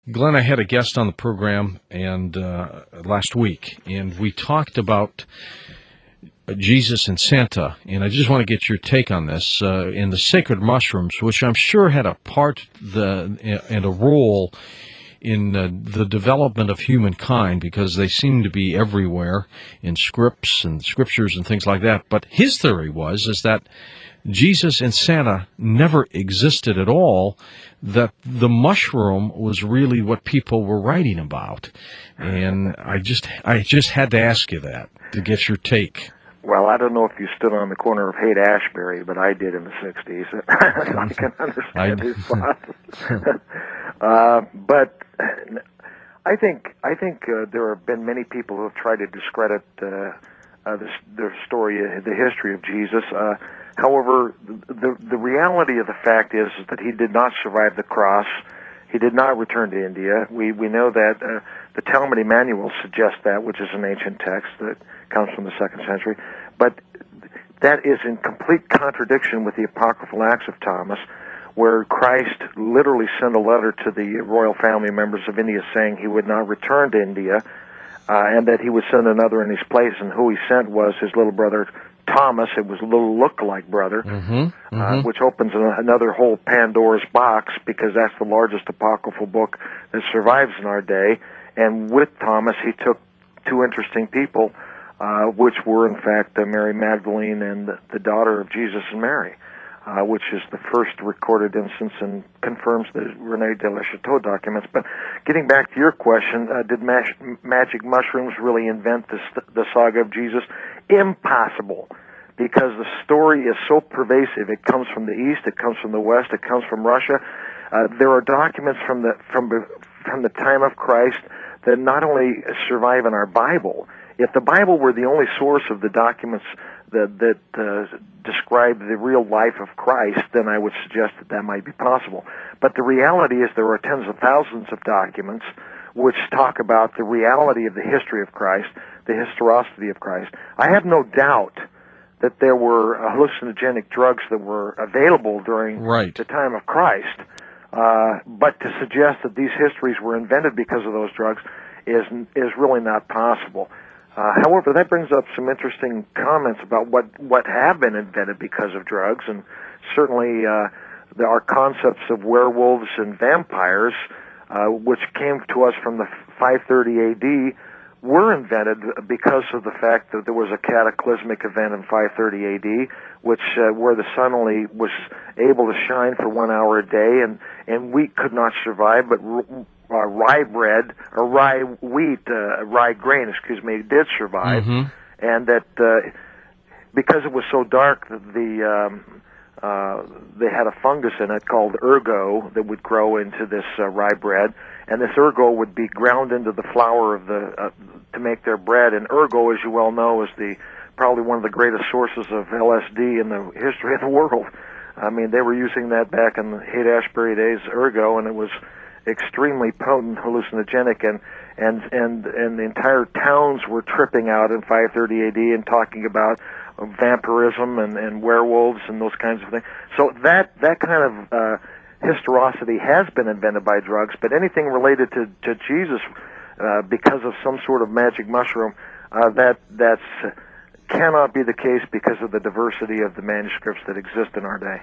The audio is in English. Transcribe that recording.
Glenn, I had a guest on the program and last week, and we talked about Jesus and Santa, and I just want to get your take on this. In the sacred mushrooms, which I'm sure had a part and a role in the development of humankind, because they seem to be everywhere in scripts and scriptures and things like that. But his theory is that Jesus and Santa never existed at all, that the mushroom was really what people were writing about. And I just had to ask you that to get your take. Well, I don't know if you stood on the corner of Haight-Ashbury, but I did in the 60s. I can understand his thoughts. But I think there have been many people who have tried to discredit the story, the history of Jesus. However, the reality of the fact is that he did not survive the cross. He did not return to India. We know that the Talmud Emmanuel suggests that, which is an ancient text that comes from the 2nd century. But that is in complete contradiction with the apocryphal Acts of Thomas, where Christ literally sent a letter to the royal family members of India saying he would not return to India, and that he would send another in his place, and who he sent was his little brother Thomas. It was a little look-alike brother, which opens another whole Pandora's box, because that's the largest apocryphal book that survives in our day. And with Thomas, he took two interesting people, which were, in fact, Mary Magdalene and the daughter of Jesus and Mary, which is the first recorded instance and confirms the René de la Chateau documents. But getting back to your question, did magic mushrooms really invent the saga of Jesus? Impossible, because the story is so pervasive. It comes from the East, it comes from the West, it comes from Russia. There are documents from the time of Christ that not only survive in our Bible. If the Bible were the only source of the documents that describe the real life of Christ, then I would suggest that might be possible. But the reality is there are tens of thousands of documents which talk about the reality of the history of Christ, the historicity of Christ. I have no doubt that there were hallucinogenic drugs that were available during the time of Christ, but to suggest that these histories were invented because of those drugs is really not possible. However, that brings up some interesting comments about what have been invented because of drugs, and certainly there are concepts of werewolves and vampires, which came to us from the 530 AD, were invented because of the fact that there was a cataclysmic event in 530 AD, which where the sun only was able to shine for 1 hour a day, and wheat could not survive, but rye bread, or rye wheat, rye grain, did survive, and that because it was so dark, they had a fungus in it called ergo that would grow into this rye bread, and this ergo would be ground into the flour of to make their bread. And ergo, as you well know, is probably one of the greatest sources of LSD in the history of the world. I mean, they were using that back in the Haight-Ashbury days, ergo, and it was extremely potent hallucinogenic, and the entire towns were tripping out in 530 AD and talking about vampirism and werewolves and those kinds of things. So that kind of historicity has been invented by drugs, but anything related to Jesus because of some sort of magic mushroom, that's cannot be the case because of the diversity of the manuscripts that exist in our day.